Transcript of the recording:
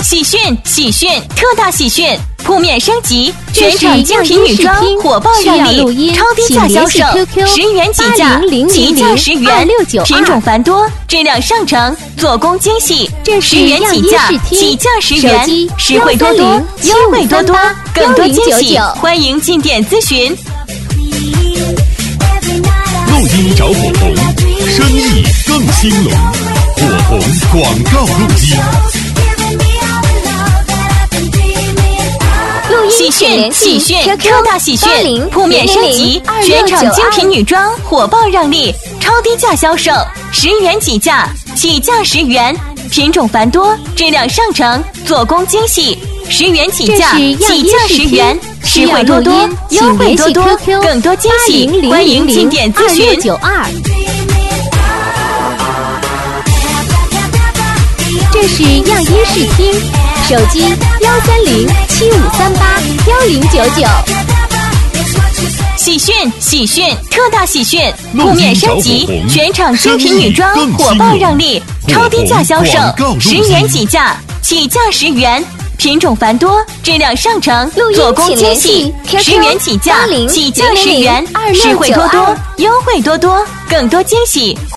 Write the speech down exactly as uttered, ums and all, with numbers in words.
喜讯喜讯，特大喜讯！铺面升级，全场精品女装火爆让利，超低价销售，十元起价，起价十元，品种繁多，质量上乘，做工精细，十元起价，起价十元，实惠多多，优惠多多，更多惊喜，欢迎进店咨询。 录音找火红，生意更兴隆，火红广告录音。 喜讯喜讯，特大喜讯！铺面升级，全场精品女装火爆让利，超低价销售，十元起价，起价十元，品种繁多，质量上乘，做工精细，十元起价，起价十元，实惠多多，优惠多多，更多惊喜，欢迎进店咨询。 这是样音视听，手机幺三零七五三八幺零九九。 喜讯喜讯，特大喜讯！铺面升级，全场精品女装火爆让利，超低价销售，十元起价，起价十元，品种繁多，质量上乘，做工精细，十元起价，起价十元，实惠多多，优惠多多，更多惊喜。